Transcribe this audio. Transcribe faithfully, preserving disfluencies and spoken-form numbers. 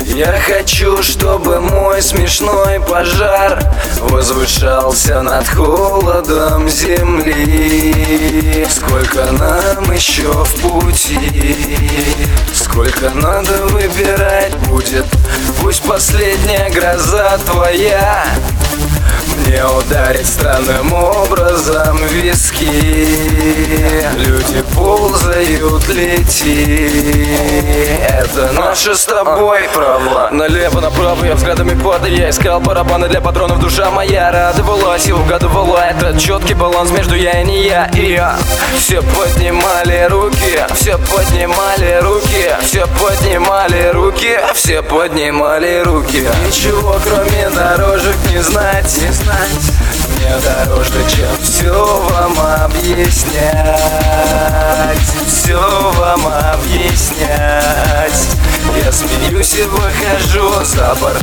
Я хочу, чтобы мой смешной пожар возвышался над холодом земли. Сколько нам еще в пути, сколько надо выбирать будет. Пусть последняя гроза твоя мне ударит странным образом в виски. Люди ползают, лети, это наше с тобой право. Налево, направо, я взглядами падаю. Я искал барабаны для патронов, душа моя радовалась и угадывала этот четкий баланс между я и не я. И я все поднимали руки, все поднимали руки, все поднимали руки, все поднимали руки. Ничего кроме дорожек не знать, не знать. Мне дороже, чем все вам объяснять, все вам объяснять. Я смеюсь и выхожу за борт.